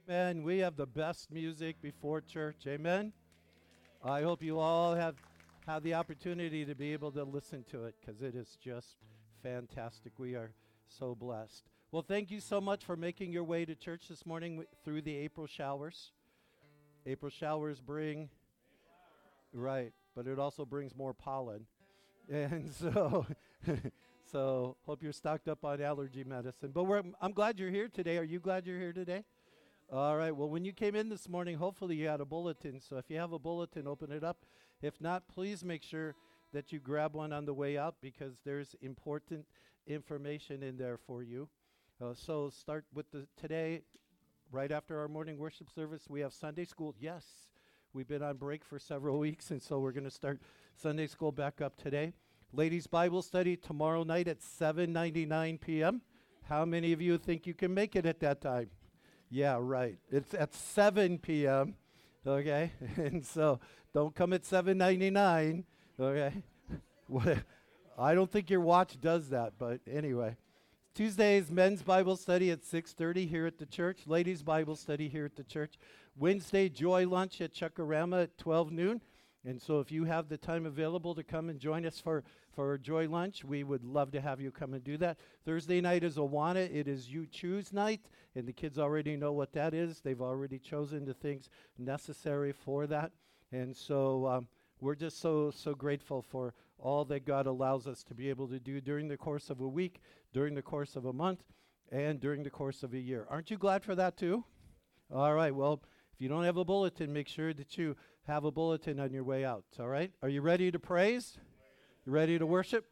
Amen. We have the best music before church. Amen. I hope you all have the opportunity to be able to listen to it because it is just fantastic. We are so blessed. Well, thank you so much for making your way to church this morning through the April showers. April showers bring, right, but it also brings more pollen. And so, so hope you're stocked up on allergy medicine. But I'm glad you're here today. Are you glad you're here today? All right. Well, when you came in this morning, hopefully you had a bulletin. So if you have a bulletin, open it up. If not, please make sure that you grab one on the way out because there's important information in there for you. So start with today, right after our morning worship service, we have Sunday school. Yes, we've been on break for several weeks, and so we're going to start Sunday school back up today. Ladies' Bible study tomorrow night at 7:99 p.m. How many of you think you can make it at that time? Yeah, right. It's at 7 p.m., okay? And so don't come at 7:99, okay? I don't think your watch does that, but anyway. Tuesdays, men's Bible study at 6:30 here at the church. Ladies' Bible study here at the church. Wednesday, joy lunch at Chuckarama at 12 noon. And so if you have the time available to come and join us for joy lunch, we would love to have you come and do that. Thursday night is Awana. It is You Choose night, and the kids already know what that is. They've already chosen the things necessary for that. And so we're just so grateful for all that God allows us to be able to do during the course of a week, during the course of a month, and during the course of a year. Aren't you glad for that too? All right, well, if you don't have a bulletin, make sure that you have a bulletin on your way out, all right? Are you ready to praise? You ready to worship?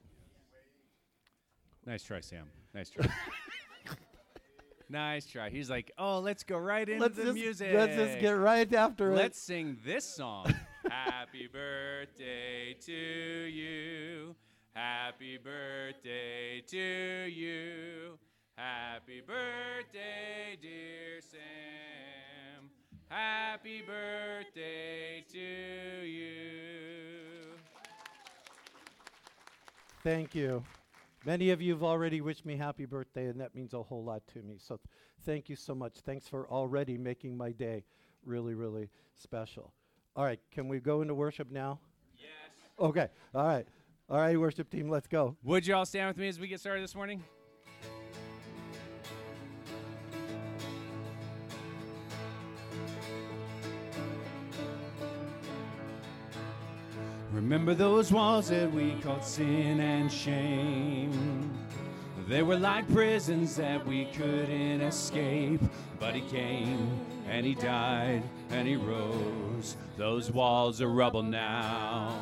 Nice try, Sam. Nice try. Nice try. He's like, oh, let's go right into the music. Let's just get right after it. Let's sing this song. Happy birthday to you. Happy birthday to you. Happy birthday, dear Sam. Happy birthday to you. Thank you. Many of you have already wished me happy birthday, and that means a whole lot to me. So thank you so much. Thanks for already making my day really, really special. All right, can we go into worship now? Yes. Okay, all right. All right, worship team, let's go. Would you all stand with me as we get started this morning? Remember those walls that we called sin and shame? They were like prisons that we couldn't escape. But he came, and he died, and he rose. Those walls are rubble now.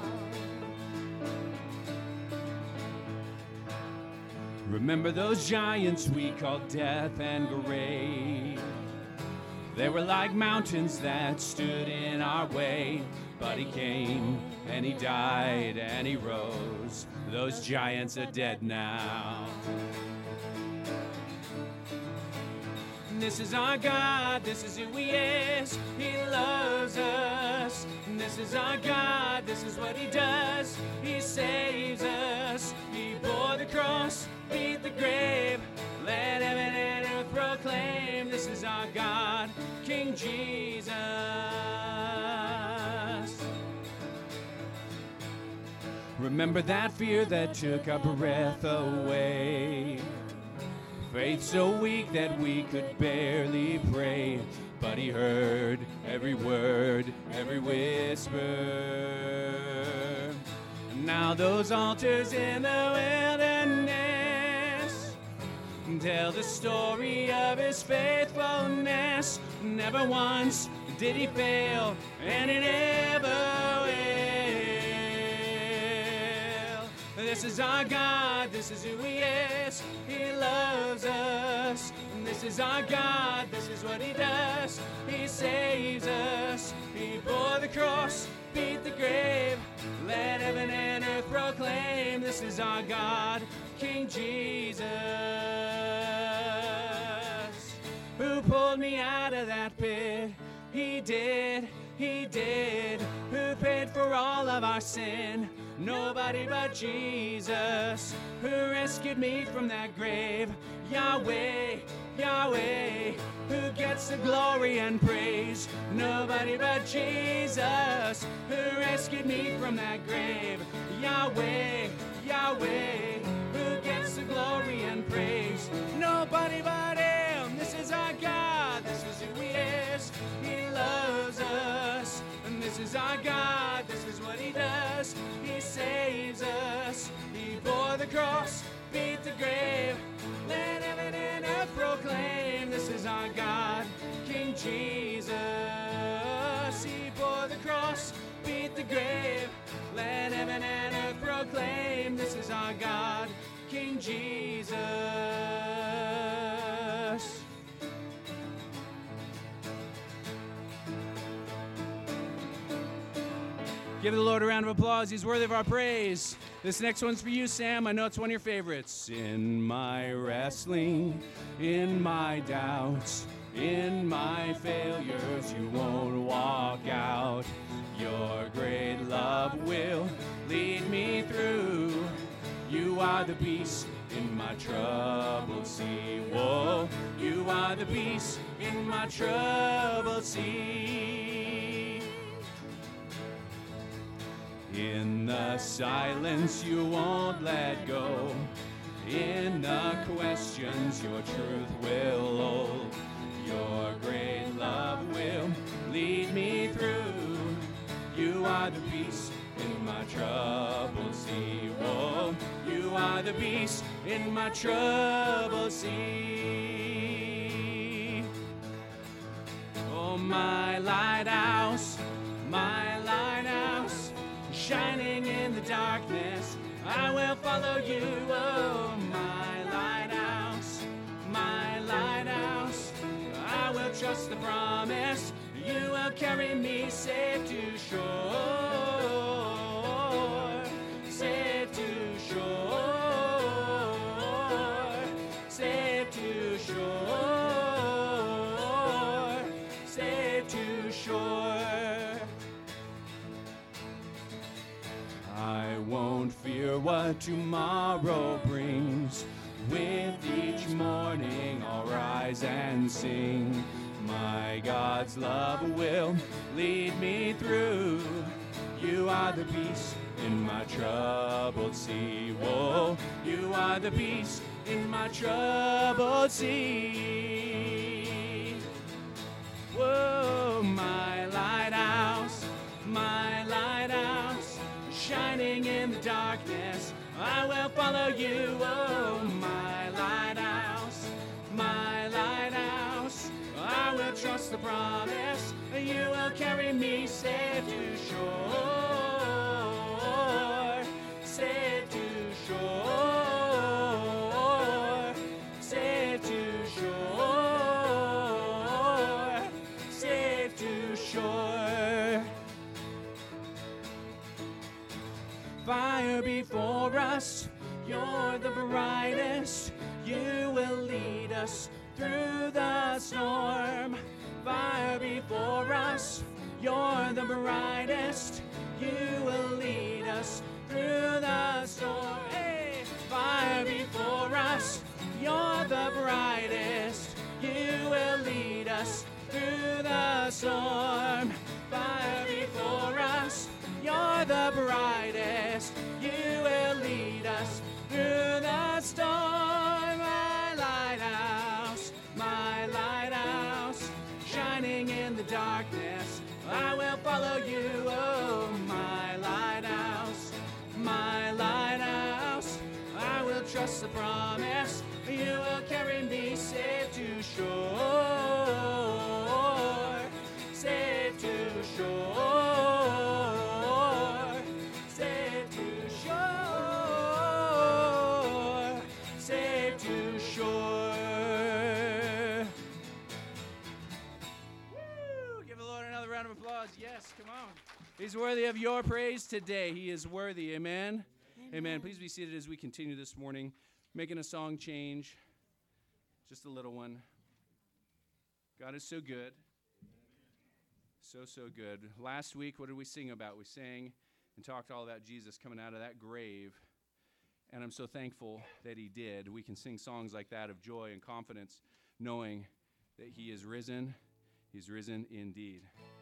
Remember those giants we called death and grave? They were like mountains that stood in our way. But he came, and he died, and he rose. Those giants are dead now. This is our God, this is who he is. He loves us. This is our God, this is what he does. He saves us. He bore the cross, beat the grave. Let heaven and earth proclaim. This is our God, King Jesus. Remember that fear that took our breath away. Faith so weak that we could barely pray. But he heard every word, every whisper. Now those altars in the wilderness tell the story of his faithfulness. Never once did he fail, and he never will. This is our God, this is who he is. He loves us. This is our God, this is what he does. He saves us. He bore the cross, beat the grave. Let heaven and earth proclaim. This is our God, King Jesus. Who pulled me out of that pit? He did, he did. Who paid for all of our sin? Nobody but Jesus. Who rescued me from that grave? Yahweh, Yahweh, who gets the glory and praise. Nobody but Jesus, who rescued me from that grave. Yahweh, Yahweh, who gets the glory and praise. Nobody but Him. This is our God, this is who He is. He loves us, and this is our God, this is what He does. He saves us. He bore the cross, beat the grave. Let heaven and earth proclaim, this is our God, King Jesus. He bore the cross, beat the grave. Let heaven and earth proclaim, this is our God, King Jesus. Give the Lord a round of applause. He's worthy of our praise. This next one's for you, Sam. I know it's one of your favorites. In my wrestling, in my doubts, in my failures, you won't walk out. Your great love will lead me through. You are the peace in my troubled sea. Whoa, you are the peace in my troubled sea. In the silence you won't let go. In the questions your truth will hold. Your great love will lead me through. You are the peace in my troubled sea. Whoa, you are the peace in my troubled sea. Oh, my lighthouse, shining in the darkness, I will follow you. Oh, my lighthouse, I will trust the promise. You will carry me safe to shore, safe to shore, safe to shore, safe to shore. I won't fear what tomorrow brings. With each morning I'll rise and sing. My God's love will lead me through. You are the peace in my troubled sea. Whoa, you are the peace in my troubled sea. Whoa, my lighthouse, shining in the darkness, I will follow you. Oh, my lighthouse, I will trust the promise. You will carry me safe to shore, safe to shore, safe to shore, safe to shore. Fire before us, you're the brightest. You will lead us through the storm. Fire before us, you're the brightest. You will lead us through the storm. Hey! Fire before us, you're the brightest. You will lead us through the storm. Fire before us, you're the brightest. You will lead us through the storm. My lighthouse, shining in the darkness, I will follow you. Oh, my lighthouse, I will trust the promise. You will carry me safe to shore, safe to shore, safe to shore, safe to shore. Woo! Give the Lord another round of applause. Yes, come on. He's worthy of your praise today. He is worthy. Amen. Amen. Please be seated as we continue this morning, making a song change. Just a little one. God is so good. So good. Last week, what did we sing about? We sang and talked all about Jesus coming out of that grave. And I'm so thankful that he did. We can sing songs like that of joy and confidence knowing that he is risen. He's risen indeed.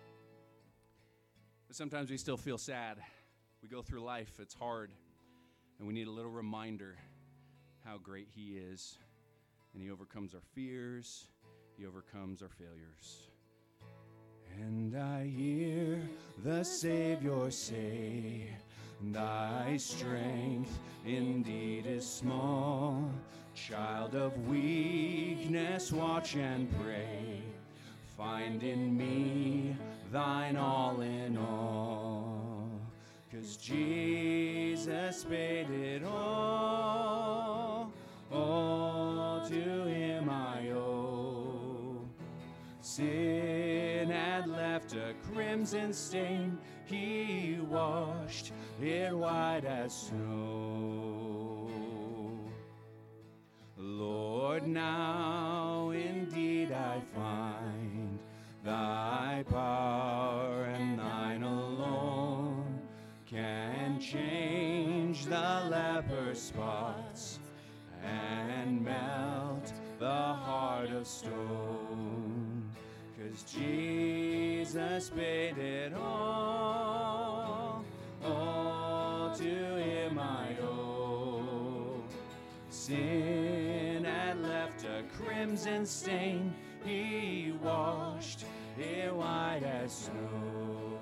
But sometimes we still feel sad. We go through life, it's hard, and we need a little reminder how great he is. And he overcomes our fears, he overcomes our failures. And I hear the Savior say, thy strength indeed is small. Child of weakness, watch and pray. Find in me thine all in all. 'Cause Jesus paid it all to him I owe. Sin had left a crimson stain, he washed it white as snow. Lord, now indeed I find thy power and thine alone can change the leper's spots and melt the heart of stone. 'Cause Jesus paid it all to him I owe. Sin had left a crimson stain, he washed it white as snow.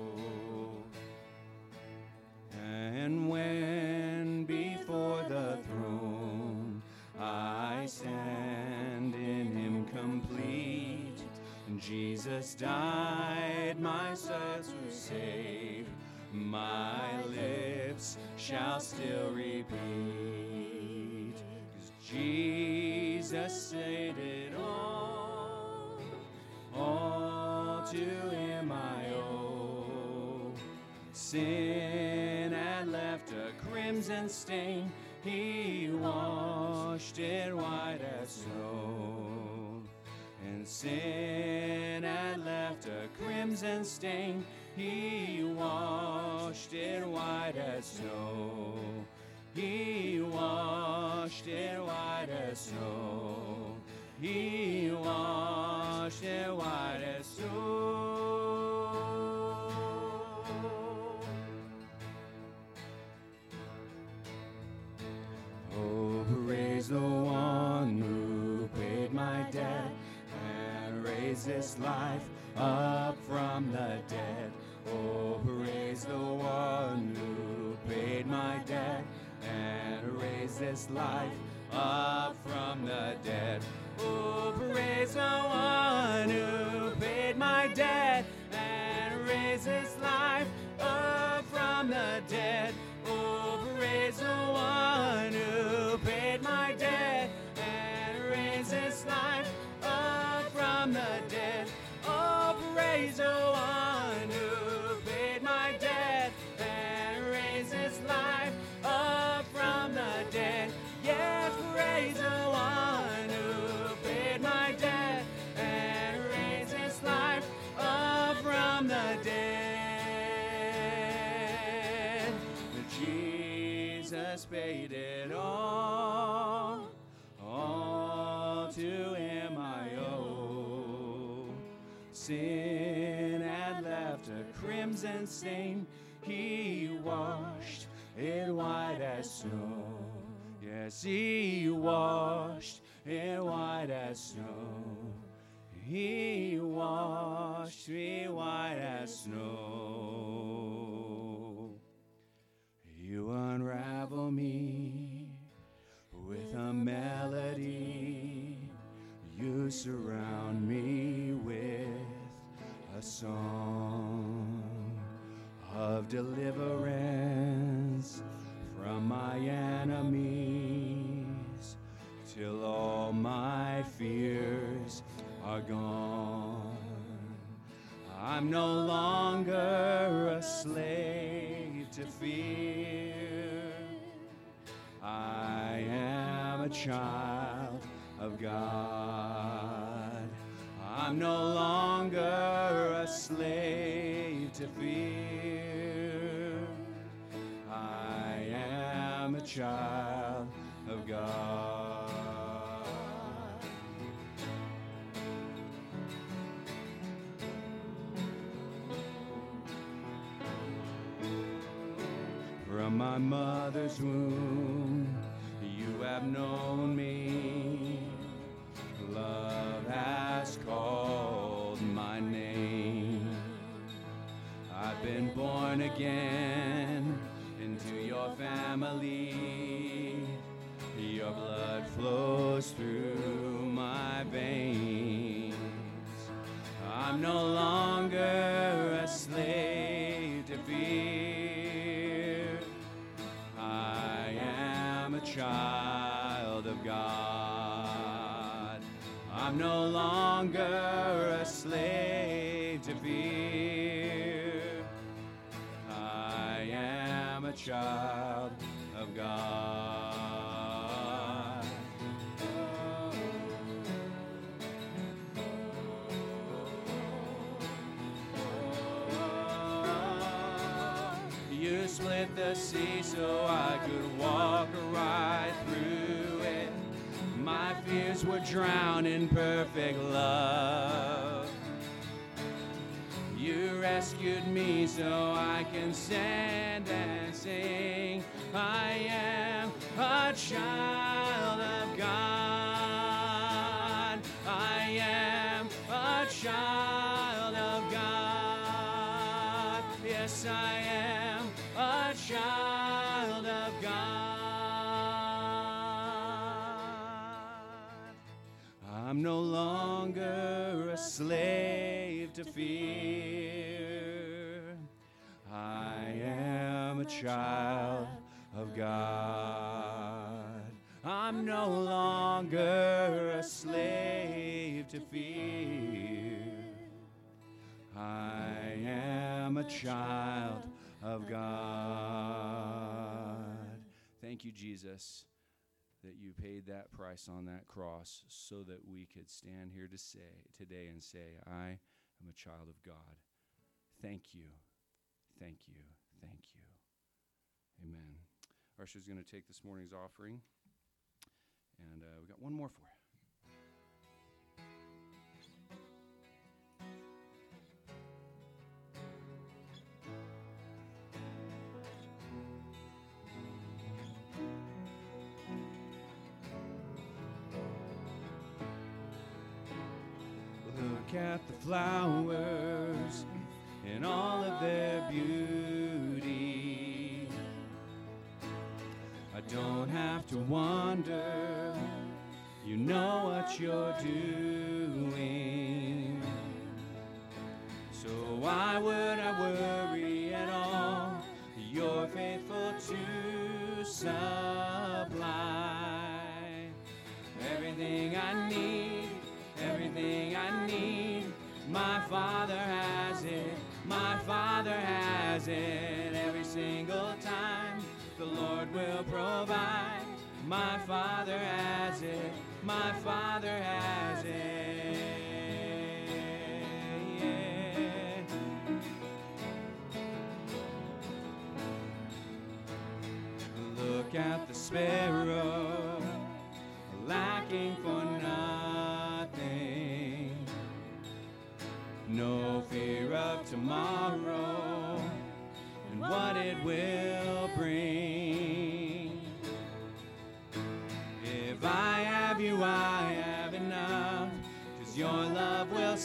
And when before the throne I stand in him complete, and Jesus died my soul to save, my lips shall still repeat. 'Cause Jesus said it all to him I owe. Sin had left a crimson stain, he washed it white as snow. And sin had left a crimson stain, he washed it white as snow. He washed it white as snow. He washed it white as snow. Oh, praise the one who paid my debt and raised this life up from the dead. Oh, praise the one who paid my debt and raised this life up from the dead. Oh, praise the one who paid my debt and raised his life up from the dead. Oh, praise the one who paid my debt and raised his life up from the dead. Oh, praise the one who paid my debt and raised his life up from the dead. Yes, praise the one who paid my debt and raised his life up from the dead. Jesus paid it all to him I owe. Sin had left a crimson stain, he washed it white as snow. Yes, he washed it white as snow. He washed me white as snow. You unravel me with a melody. You surround me with a song of deliverance from my enemies, till all my fears are gone. I'm no longer a slave to fear. I am a child of God. I'm no longer a slave to fear. I am a child of God. from my mother's womb. You have known me. Love has called my name. I've been born again into your family. Your blood flows through my veins. I'm no longer a slave to fear. I am a child of God. I'm no longer a slave to fear. I am a child of God. You split the sea so I could walk right through it. My fears were drowned in perfect love. You rescued me so I can stand and sing. I am a child of God. I am a child of God. Yes, I am a child of God. I'm no longer a slave to fear. I am a child of God. I'm no longer a slave to fear. I am a child of God. Thank you, Jesus, that you paid that price on that cross so that we could stand here to say today and say, I am a child of God. Thank you. Thank you. Thank you. Amen. Usher's going to take this morning's offering, and we got one more for you. Look at the flowers in all of their beauty. I don't have to wonder, you know what you're doing. So why would I worry at all? You're faithful to supply everything I need. Everything I need, my Father has it, my Father has it. Every single time the Lord will provide, my Father has it, my Father has it. Yeah. Look at the sparrow, lacking for nothing. No fear of tomorrow and what it will bring. If I have you, I have enough, 'cause your love will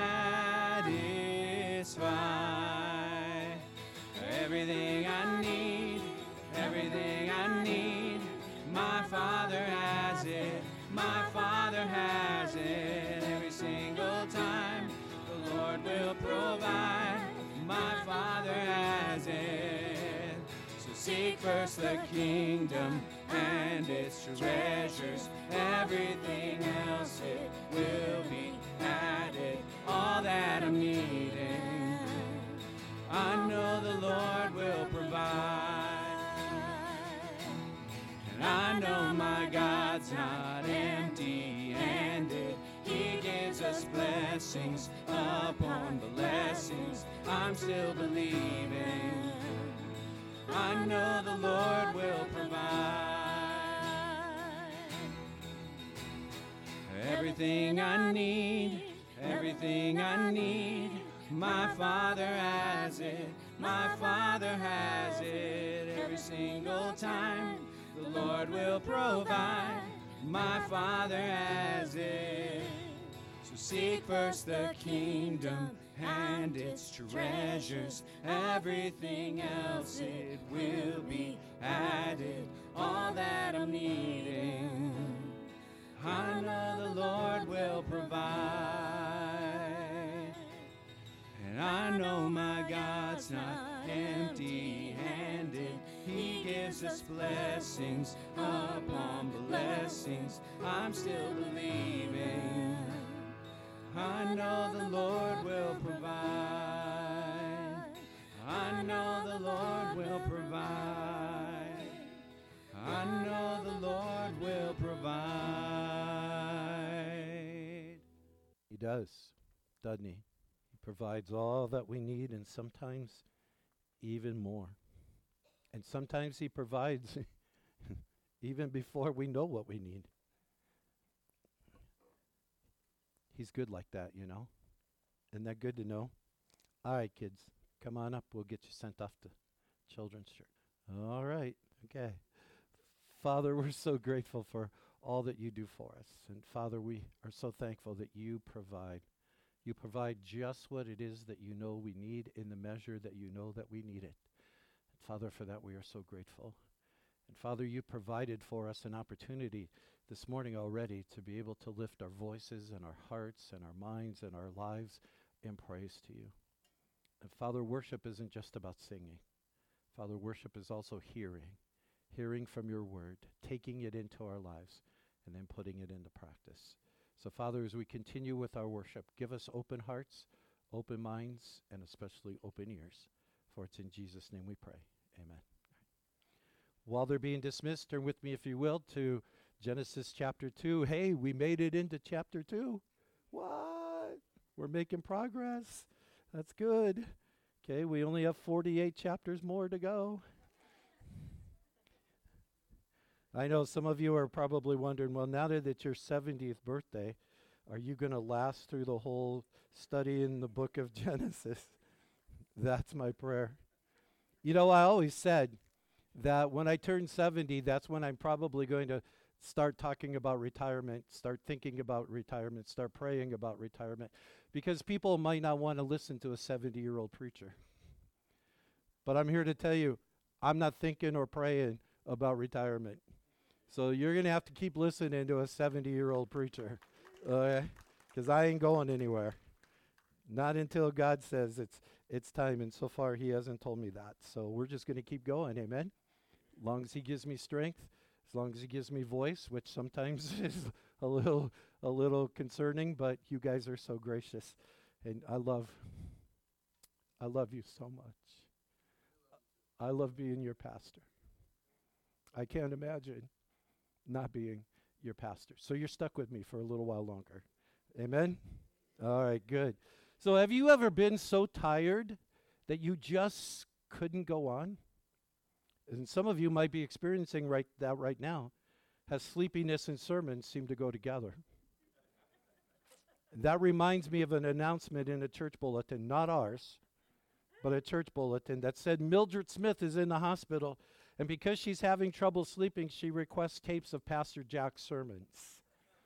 satisfy everything I need, everything I need. My Father has it, my Father has it. Every single time the Lord will provide, my Father has it. So seek first the kingdom and its treasures. Everything else it will be added. All that I'm needing, I know the Lord will provide. And I know my God's not empty-handed. He gives us blessings upon blessings. I'm still believing. I know the Lord will provide everything I need, everything I need. My Father has it, my Father has it. every single time. The Lord will provide, my Father has it. So seek first the kingdom and its treasures. Everything else, it will be added. All that I'm needing, I know the Lord will provide. And I know my God's not empty-handed. He gives us blessings upon blessings. I'm still believing. I know the Lord will provide. I know the Lord will provide. I know the Lord will provide. He does, doesn't he? He provides all that we need, and sometimes even more. And sometimes he provides even before we know what we need. He's good like that, you know. Isn't that good to know? All right, kids, come on up. We'll get you sent off to Children's Church. All right, okay. Father, we're so grateful for all that you do for us. And Father, we are so thankful that you provide. You provide just what it is that you know we need in the measure that you know that we need it. And Father, for that we are so grateful. And Father, you provided for us an opportunity this morning already to be able to lift our voices and our hearts and our minds and our lives in praise to you. And Father, worship isn't just about singing. Father, worship is also hearing from your word, taking it into our lives, and then putting it into practice. So Father, as we continue with our worship, give us open hearts, open minds, and especially open ears. For it's in Jesus' name we pray. Amen. While they're being dismissed, turn with me, if you will, to Genesis chapter 2. Hey, we made it into chapter 2. What? We're making progress. That's good. Okay, we only have 48 chapters more to go. I know some of you are probably wondering, well, now that it's your 70th birthday, are you going to last through the whole study in the book of Genesis? That's my prayer. You know, I always said that when I turn 70, that's when I'm probably going to start talking about retirement, start thinking about retirement, start praying about retirement, because people might not want to listen to a 70-year-old preacher. But I'm here to tell you, I'm not thinking or praying about retirement. So you're going to have to keep listening to a 70-year-old preacher, because I ain't going anywhere. Not until God says it's time, and so far he hasn't told me that. So we're just going to keep going, amen? As long as he gives me strength, as long as he gives me voice, which sometimes is a little concerning, but you guys are so gracious, and I love you so much. I love being your pastor. I can't imagine not being your pastor. So you're stuck with me for a little while longer. Amen? All right, good. So have you ever been so tired that you just couldn't go on? And some of you might be experiencing that right now, as sleepiness and sermons seem to go together. That reminds me of an announcement in a church bulletin, not ours, but a church bulletin that said Mildred Smith is in the hospital, and because she's having trouble sleeping, she requests tapes of Pastor Jack's sermons.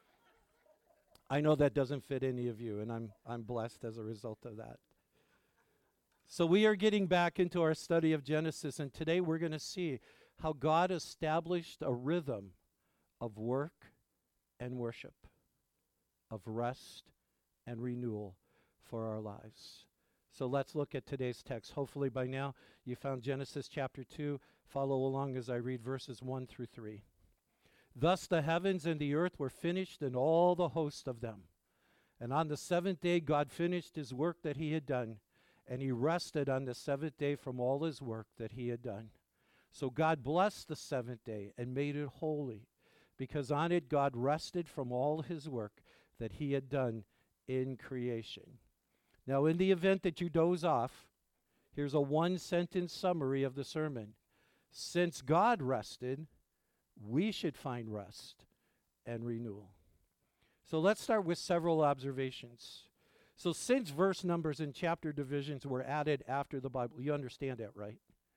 I know that doesn't fit any of you, and I'm blessed as a result of that. So we are getting back into our study of Genesis, and today we're going to see how God established a rhythm of work and worship, of rest and renewal for our lives. So let's look at today's text. Hopefully by now you found Genesis chapter 2. Follow along as I read verses 1 through 3. Thus the heavens and the earth were finished, and all the host of them. And on the seventh day God finished his work that he had done, and he rested on the seventh day from all his work that he had done. So God blessed the seventh day and made it holy, because on it God rested from all his work that he had done in creation. Now, in the event that you doze off, here's a one-sentence summary of the sermon. Since God rested, we should find rest and renewal. So let's start with several observations. So since verse numbers and chapter divisions were added after the Bible, you understand that, right?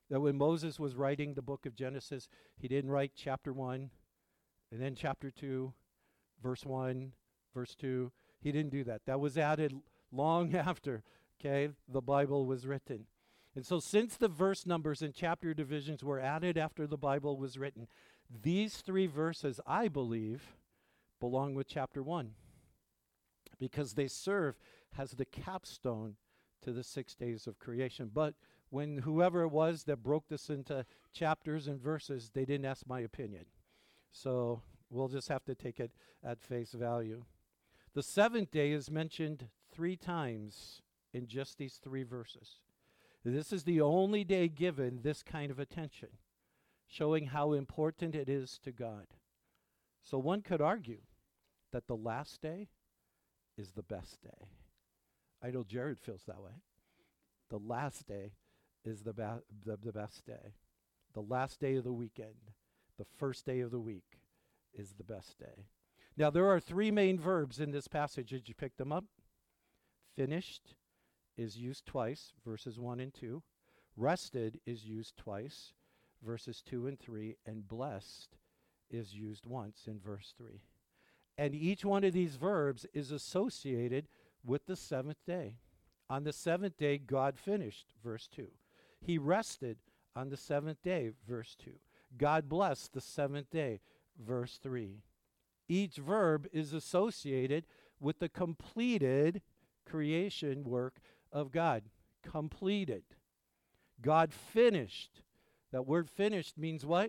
That when Moses was writing the book of Genesis, he didn't write chapter 1 and then chapter 2, verse 1, verse 2. He didn't do that. That was added long after, okay, the Bible was written. And so since the verse numbers and chapter divisions were added after the Bible was written, these 3 verses, I believe, belong with chapter 1 because they serve as the capstone to the 6 days of creation. But when whoever it was that broke this into chapters and verses, they didn't ask my opinion. So we'll just have to take it at face value. The 7th day is mentioned 3 times in just these 3 verses. This is the only day given this kind of attention, showing how important it is to God. So one could argue that the last day is the best day. I know Jared feels that way. The last day is the best day. The last day of the weekend, the first day of the week, is the best day. Now, there are 3 main verbs in this passage. Did you pick them up? Finished is used twice, verses 1 and 2. Rested is used twice, verses 2 and 3. And blessed is used once in verse 3. And each one of these verbs is associated with the 7th day. On the 7th day, God finished, verse 2. He rested on the 7th day, verse 2. God blessed the 7th day, verse 3. Each verb is associated with the completed creation work of God. Completed. God finished. That word finished means what?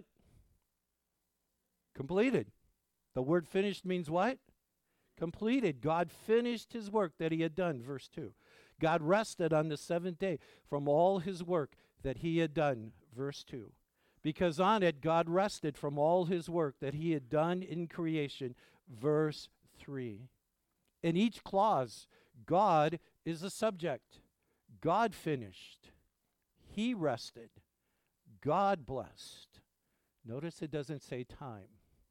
Completed. The word finished means what? Completed. God finished his work that he had done, verse 2. God rested on the 7th day from all his work that he had done, verse 2. Because on it, God rested from all his work that he had done in creation, verse 3. In each clause, God is a subject. God finished. He rested. God blessed. Notice it doesn't say time.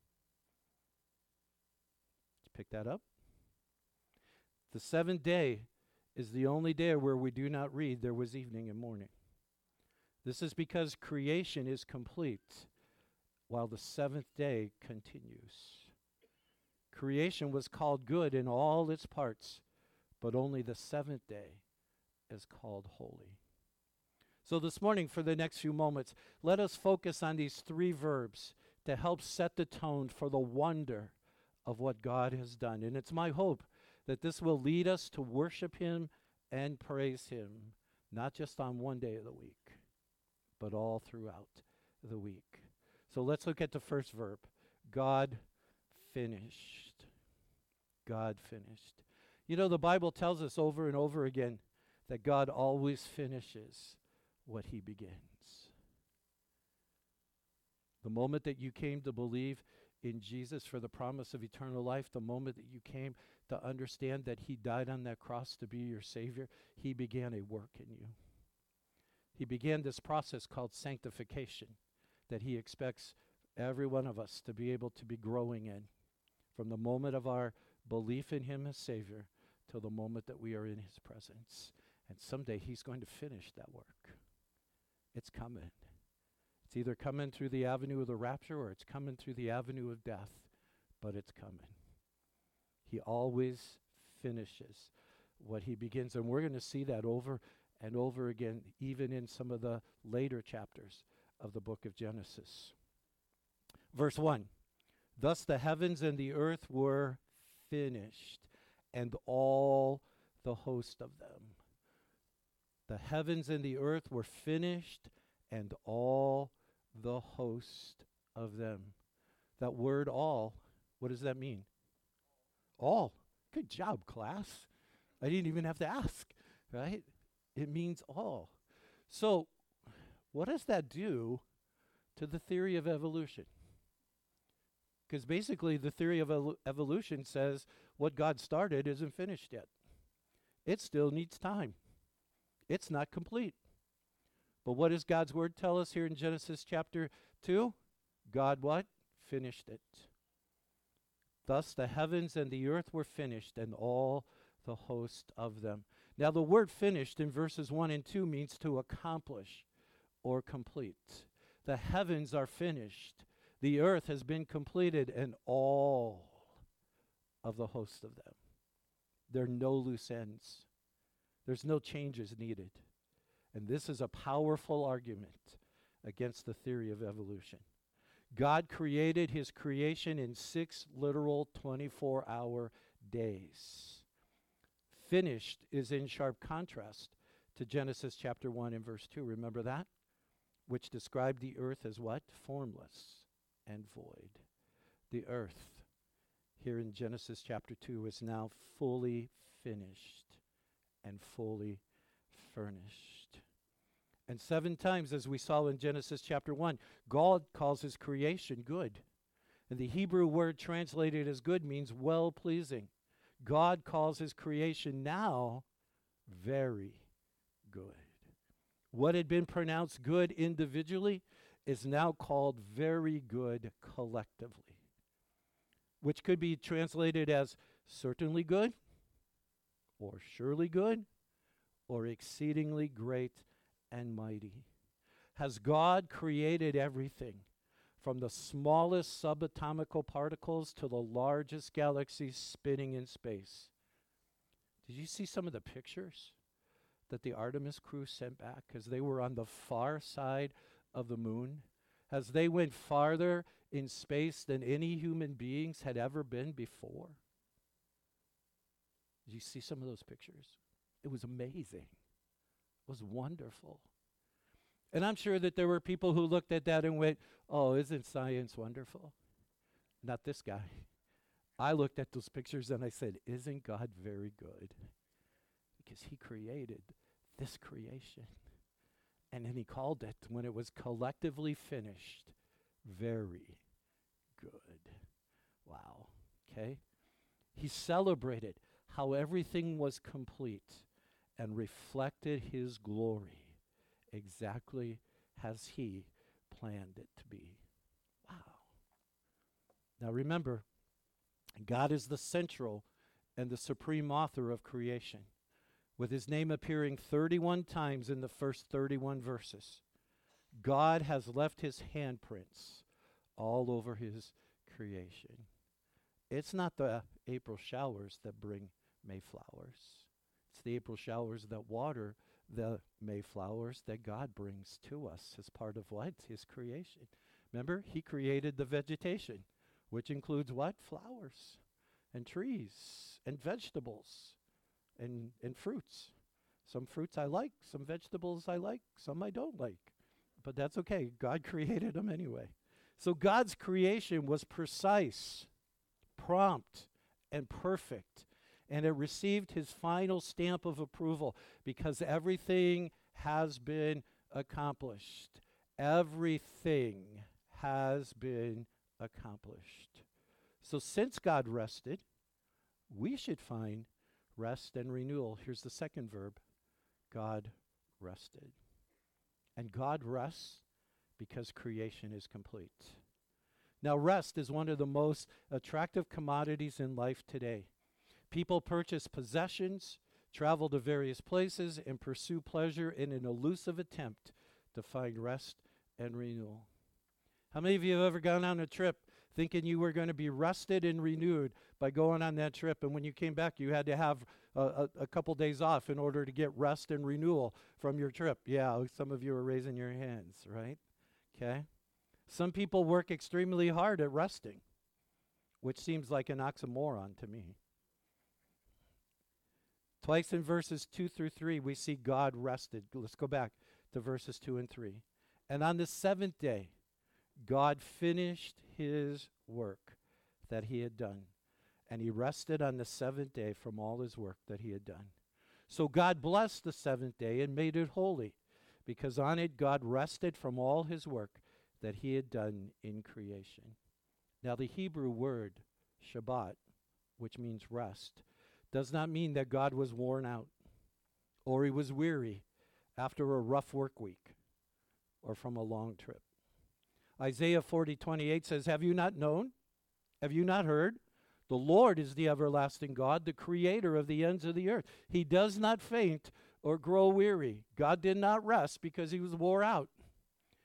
Pick that up. The 7th day is the only day where we do not read there was evening and morning. This is because creation is complete while the 7th day continues. Creation was called good in all its parts, but only the 7th day is called holy. So this morning, for the next few moments, let us focus on these 3 verbs to help set the tone for the wonder of what God has done. And it's my hope that this will lead us to worship him and praise him, not just on one day of the week, but all throughout the week. So let's look at the first verb. God finished. God finished. You know, the Bible tells us over and over again that God always finishes what he begins. The moment that you came to believe in Jesus for the promise of eternal life, the moment that you came to understand that he died on that cross to be your Savior, he began a work in you. He began this process called sanctification that he expects every one of us to be able to be growing in from the moment of our belief in him as Savior till the moment that we are in his presence. And someday he's going to finish that work. It's coming. It's either coming through the avenue of the rapture or it's coming through the avenue of death, but it's coming. He always finishes what he begins, and we're going to see that over and over again, even in some of the later chapters of the book of Genesis. Verse 1, thus the heavens and the earth were finished, and all the host of them. The heavens and the earth were finished, and all the host of them. That word all, what does that mean? All. Good job, class. I didn't even have to ask, right? It means all. So, what does that do to the theory of evolution? Because basically the theory of evolution says what God started isn't finished yet. It still needs time. It's not complete. But what does God's word tell us here in Genesis chapter 2? God what? Finished it. Thus the heavens and the earth were finished, and all the host of them. Now the word finished in verses 1 and 2 means to accomplish or complete. The heavens are finished. The earth has been completed, and all of the host of them. There are no loose ends. There's no changes needed. And this is a powerful argument against the theory of evolution. God created his creation in 6 literal 24-hour days. Finished is in sharp contrast to Genesis chapter 1 and verse 2. Remember that? Which described the earth as what? Formless and void. The earth, here in Genesis chapter 2, is now fully finished and fully furnished. And 7 times, as we saw in Genesis chapter 1, God calls his creation good. And the Hebrew word translated as good means well-pleasing. God calls his creation now very good. What had been pronounced good individually is now called very good collectively, which could be translated as certainly good, or surely good, or exceedingly great and mighty. Has God created everything, from the smallest subatomical particles to the largest galaxies spinning in space? Did you see some of the pictures that the Artemis crew sent back as they were on the far side of the moon? As they went farther in space than any human beings had ever been before? Did you see some of those pictures? It was amazing. It was wonderful. And I'm sure that there were people who looked at that and went, oh, isn't science wonderful? Not this guy. I looked at those pictures and I said, isn't God very good? Because he created this creation. And then he called it, when it was collectively finished, very good. Wow. Okay? He celebrated how everything was complete and reflected his glory exactly as he planned it to be. Wow. Now remember, God is the central and the supreme author of creation, with his name appearing 31 times in the first 31 verses. God has left his handprints all over his creation. It's not the April showers that bring Mayflowers. It's the April showers that water the Mayflowers that God brings to us as part of what? His creation. Remember, he created the vegetation, which includes what? Flowers and trees and vegetables and fruits. Some fruits I like, some vegetables I like, some I don't like. But that's okay. God created them anyway. So God's creation was precise, prompt, and perfect. And it received his final stamp of approval because everything has been accomplished. Everything has been accomplished. So since God rested, we should find rest and renewal. Here's the second verb. God rested. And God rests because creation is complete. Now, rest is one of the most attractive commodities in life today. People purchase possessions, travel to various places, and pursue pleasure in an elusive attempt to find rest and renewal. How many of you have ever gone on a trip thinking you were going to be rested and renewed by going on that trip, and when you came back, you had to have a couple days off in order to get rest and renewal from your trip? Yeah, some of you are raising your hands, right? Okay. Some people work extremely hard at resting, which seems like an oxymoron to me. Twice in verses 2 through 3, we see God rested. Let's go back to verses 2 and 3. And on the 7th day, God finished his work that he had done. And he rested on the 7th day from all his work that he had done. So God blessed the 7th day and made it holy, because on it God rested from all his work that he had done in creation. Now the Hebrew word Shabbat, which means rest, does not mean that God was worn out or he was weary after a rough work week or from a long trip. Isaiah 40:28 says, have you not known? Have you not heard? The Lord is the everlasting God, the creator of the ends of the earth. He does not faint or grow weary. God did not rest because he was wore out.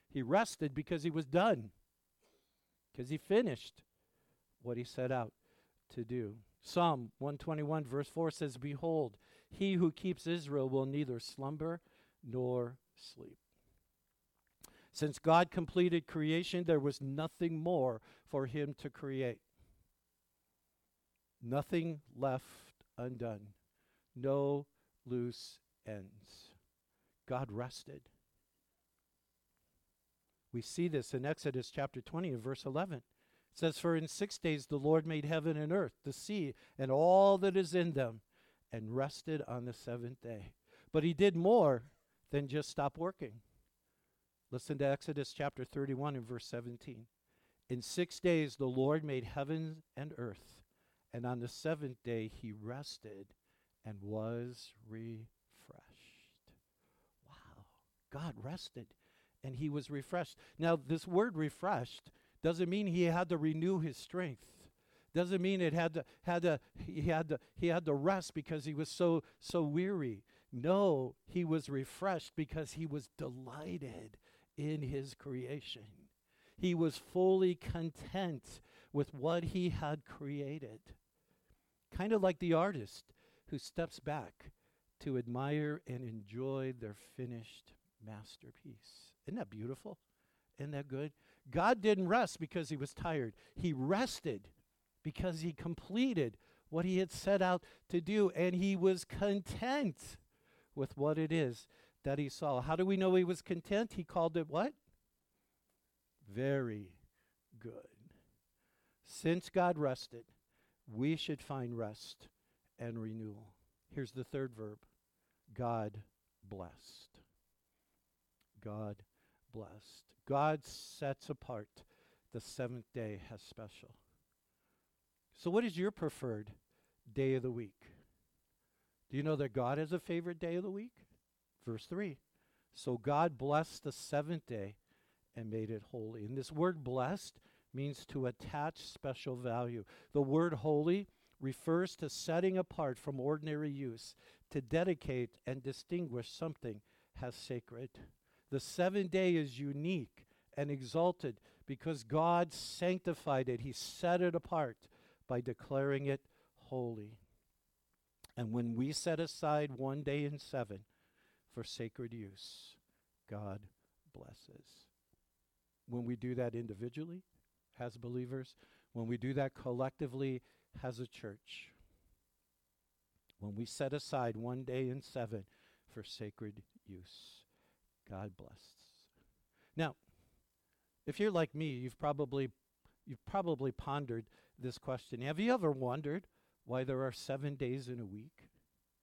He rested because he was done, because he finished what he set out to do. Psalm 121 verse 4 says, "Behold, he who keeps Israel will neither slumber nor sleep." Since God completed creation, there was nothing more for him to create. Nothing left undone. No loose ends. God rested. We see this in Exodus chapter 20 and verse 11. It says, "For in 6 days the Lord made heaven and earth, the sea, and all that is in them, and rested on the seventh day." But he did more than just stop working. Listen to Exodus chapter 31 and verse 17. "In 6 days the Lord made heaven and earth, and on the seventh day he rested and was refreshed." Wow. God rested and he was refreshed. Now, this word refreshed doesn't mean he had to renew his strength. Doesn't mean he had to rest because he was so weary. No, he was refreshed because he was delighted in his creation. He was fully content with what he had created. Kind of like the artist who steps back to admire and enjoy their finished masterpiece. Isn't that beautiful? Isn't that good? God didn't rest because he was tired. He rested because he completed what he had set out to do, and he was content with what it is that he saw. How do we know he was content? He called it what? Very good. Since God rested, we should find rest and renewal. Here's the third verb. God blessed. God blessed. God sets apart the seventh day as special. So what is your preferred day of the week? Do you know that God has a favorite day of the week? Verse 3. "So God blessed the seventh day and made it holy." And this word blessed means to attach special value. The word holy refers to setting apart from ordinary use, to dedicate and distinguish something as sacred. The seventh day is unique and exalted because God sanctified it. He set it apart by declaring it holy. And when we set aside one day in 7 for sacred use, God blesses. When we do that individually, as believers, when we do that collectively as a church, when we set aside one day in 7 for sacred use, God blesses. Now, if you're like me, you've probably pondered this question. Have you ever wondered why there are 7 days in a week?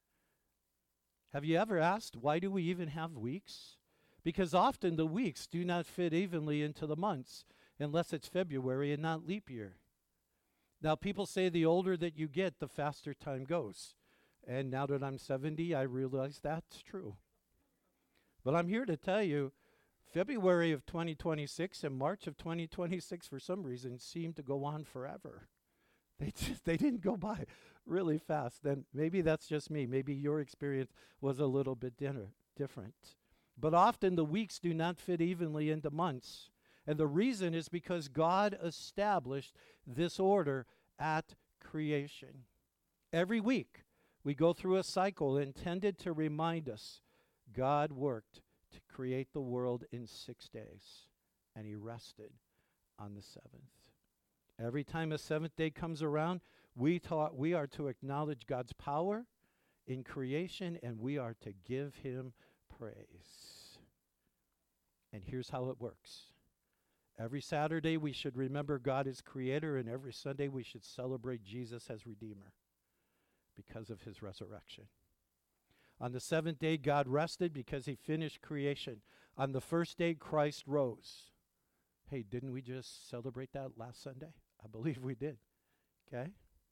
Have you ever asked, why do we even have weeks? Because often the weeks do not fit evenly into the months unless it's February and not leap year. Now, people say the older that you get, the faster time goes. And now that I'm 70, I realize that's true. But I'm here to tell you, February of 2026 and March of 2026, for some reason, seem to go on forever. They didn't go by really fast. And maybe that's just me. Maybe your experience was a little bit different. But often the weeks do not fit evenly into months. And the reason is because God established this order at creation. Every week, we go through a cycle intended to remind us God worked to create the world in 6 days, and he rested on the 7th. Every time a 7th day comes around, we are to acknowledge God's power in creation, and we are to give him praise. And here's how it works. Every Saturday, we should remember God as creator, and every Sunday, we should celebrate Jesus as redeemer because of his resurrection. On the 7th day, God rested because he finished creation. On the first day, Christ rose. Hey, didn't we just celebrate that last Sunday? I believe we did. Okay?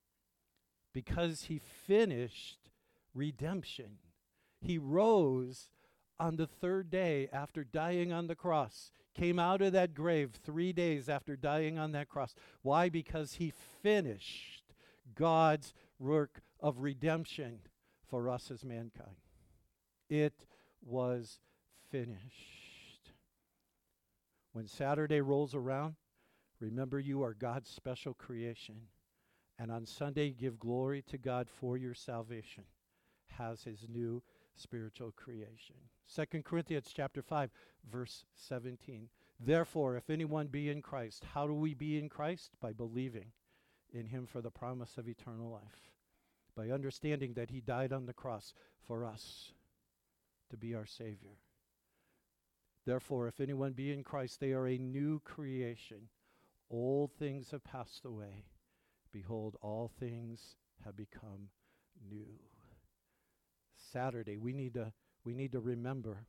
Because he finished redemption. He rose on the 3rd day after dying on the cross. Came out of that grave 3 days after dying on that cross. Why? Because he finished God's work of redemption for us as mankind. It was finished. When Saturday rolls around, remember you are God's special creation. And on Sunday, give glory to God for your salvation as his new spiritual creation. 2 Corinthians chapter 5, verse 17. Therefore, if anyone be in Christ, how do we be in Christ? By believing in him for the promise of eternal life. By understanding that he died on the cross for us to be our Savior. Therefore, if anyone be in Christ, they are a new creation. Old things have passed away. Behold, all things have become new. Saturday, we need to remember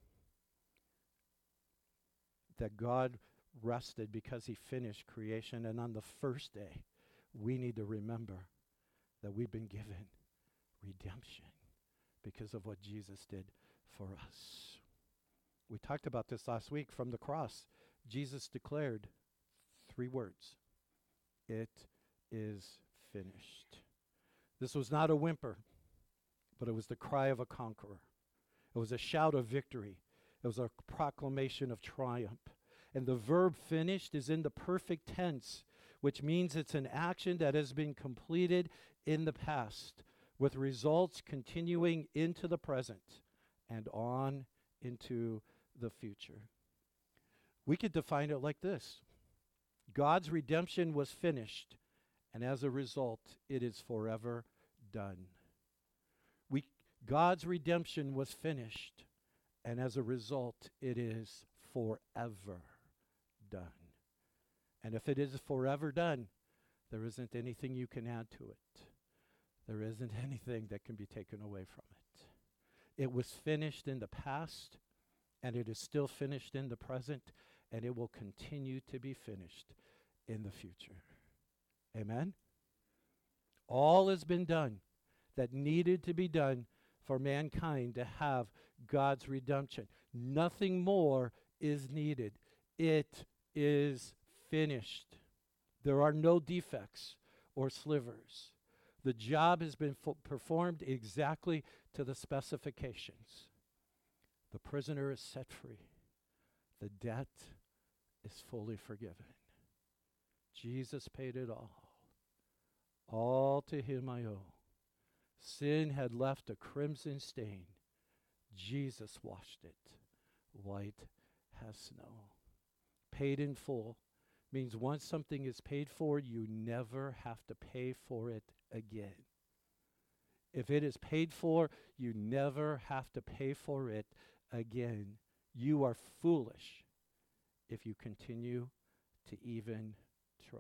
that God rested because he finished creation, and on the first day, we need to remember that we've been given redemption because of what Jesus did for us. We talked about this last week. From the cross, Jesus declared 3 words. It is finished. This was not a whimper, but it was the cry of a conqueror. It was a shout of victory. It was a proclamation of triumph. And the verb finished is in the perfect tense, which means it's an action that has been completed in the past, with results continuing into the present and on into the future. We could define it like this. God's redemption was finished, and as a result, it is forever done. God's redemption was finished, and as a result, it is forever done. And if it is forever done, there isn't anything you can add to it. There isn't anything that can be taken away from it. It was finished in the past, and it is still finished in the present, and it will continue to be finished in the future. Amen? All has been done that needed to be done for mankind to have God's redemption. Nothing more is needed. It is finished. There are no defects or slivers. The job has been performed exactly to the specifications. The prisoner is set free. The debt is fully forgiven. Jesus paid it all. All to him I owe. Sin had left a crimson stain. Jesus washed it white as snow. Paid in full means once something is paid for, you never have to pay for it again. If it is paid for, you never have to pay for it again. You are foolish if you continue to even try.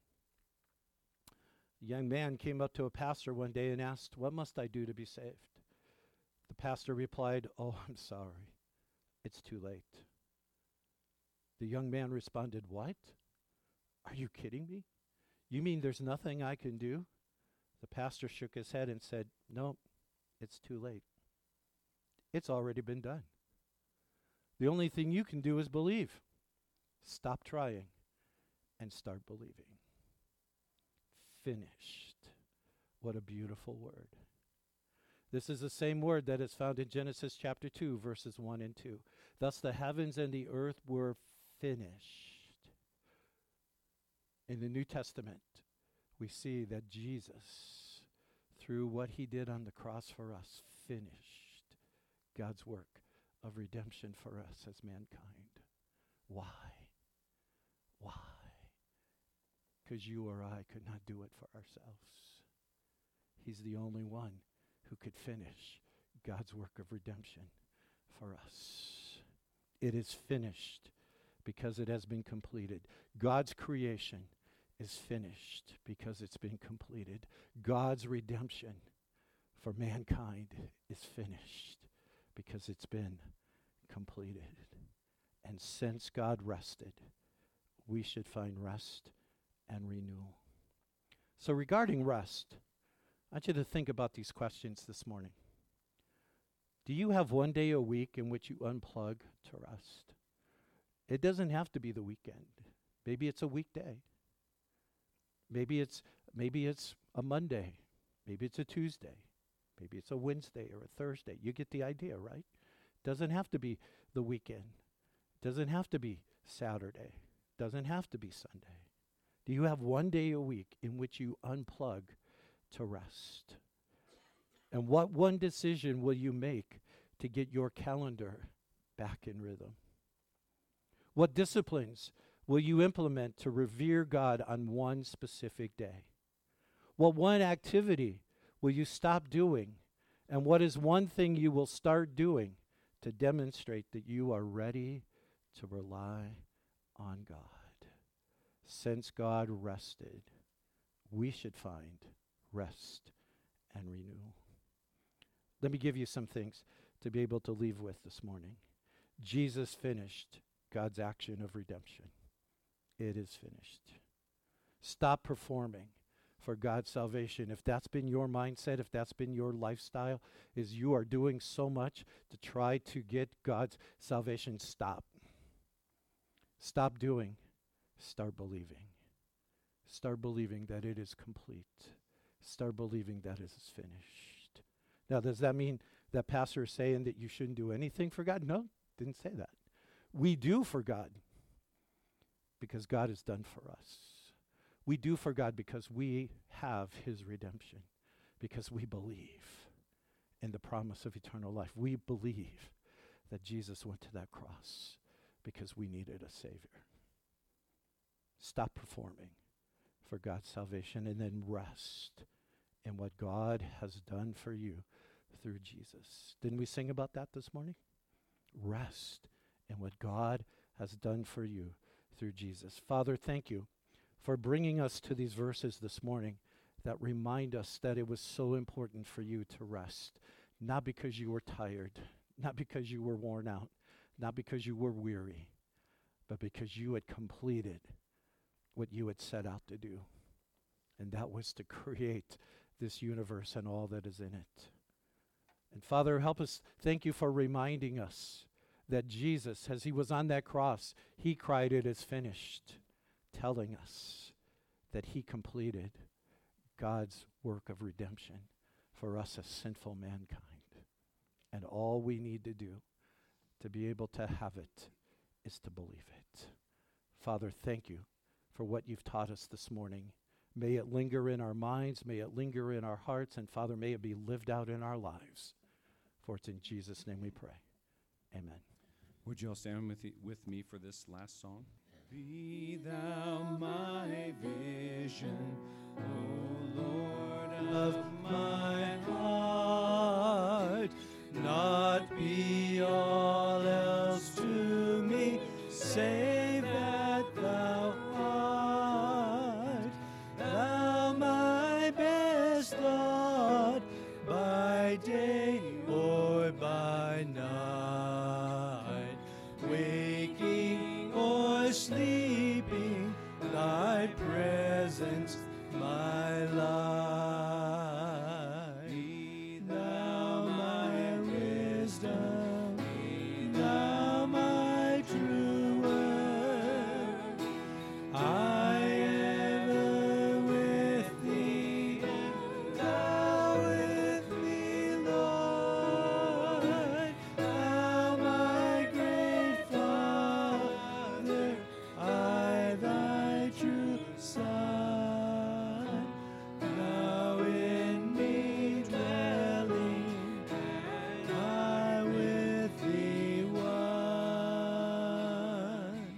A young man came up to a pastor one day and asked, "What must I do to be saved?" The pastor replied, "Oh, I'm sorry. It's too late." The young man responded, "What? Are you kidding me? You mean there's nothing I can do?" The pastor shook his head and said, "No, it's too late. It's already been done. The only thing you can do is believe. Stop trying and start believing." Finished. What a beautiful word. This is the same word that is found in Genesis chapter 2, verses 1 and 2. Thus the heavens and the earth were finished. In the New Testament, we see that Jesus, through what he did on the cross for us, finished God's work of redemption for us as mankind. Why? Why? Because you or I could not do it for ourselves. He's the only one who could finish God's work of redemption for us. It is finished because it has been completed. God's creation is finished because it's been completed. God's redemption for mankind is finished because it's been completed. And since God rested, we should find rest and renewal. So regarding rest, I want you to think about these questions this morning. Do you have one day a week in which you unplug to rest? It doesn't have to be the weekend. Maybe it's a weekday. Maybe it's a Monday. Maybe it's a Tuesday. Maybe it's a Wednesday or a Thursday. You get the idea, right? Doesn't have to be the weekend. Doesn't have to be Saturday? Doesn't have to be Sunday. Do you have one day a week in which you unplug to rest? And what one decision will you make to get your calendar back in rhythm? What disciplines will you implement to revere God on one specific day? What one activity will you stop doing? And what is one thing you will start doing to demonstrate that you are ready to rely on God? Since God rested, we should find rest and renewal. Let me give you some things to be able to leave with this morning. Jesus finished God's action of redemption. It is finished. Stop performing for God's salvation. If that's been your mindset, if that's been your lifestyle, is you are doing so much to try to get God's salvation, stop. Stop doing. Start believing. Start believing that it is complete. Start believing that it is finished. Now, does that mean that pastor is saying that you shouldn't do anything for God? No, didn't say that. We do for God because God has done for us. We do for God because we have his redemption, because we believe in the promise of eternal life. We believe that Jesus went to that cross because we needed a Savior. Stop performing for God's salvation and then rest in what God has done for you through Jesus. Didn't we sing about that this morning? Rest in what God has done for you through Jesus. Father, thank you for bringing us to these verses this morning that remind us that it was so important for you to rest, not because you were tired, not because you were worn out, not because you were weary, but because you had completed what you had set out to do. And that was to create this universe and all that is in it. And Father, help us, thank you for reminding us that Jesus, as he was on that cross, he cried, "It is finished," telling us that he completed God's work of redemption for us as sinful mankind. And all we need to do to be able to have it is to believe it. Father, thank you for what you've taught us this morning. May it linger in our minds, may it linger in our hearts, and Father, may it be lived out in our lives. For it's in Jesus' name we pray. Amen. Would you all stand with me for this last song? Be thou my vision, O Lord of my heart, not be all else to me, save that thou art, thou my best thought, by day or by night, waking or sleeping, thy presence my life. Be thou my wisdom, be thou my true word, I ever with thee, thou with me, Lord, thou my great Father, I thy true Son, thou in me dwelling, and I with thee one.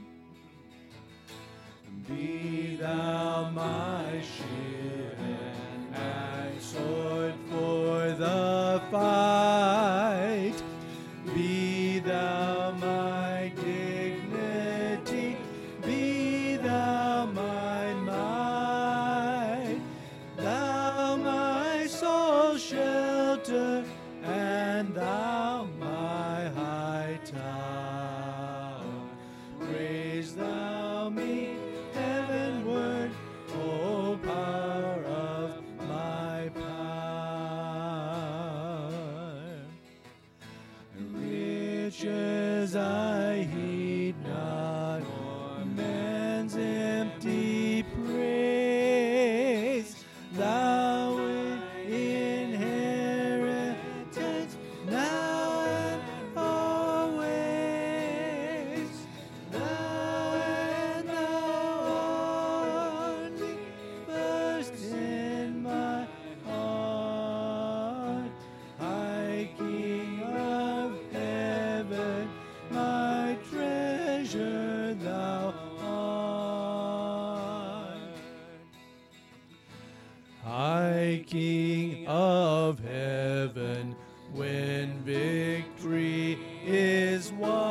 Be thou my shield and sword for the fight, be thou my dignity, be thou my might, thou my soul's shelter, and thou my high tower. Raise thou me heavenward, O power of my power. Riches I heed not, nor man's empty praise, thou inheritance now and always, thou He is wonderful.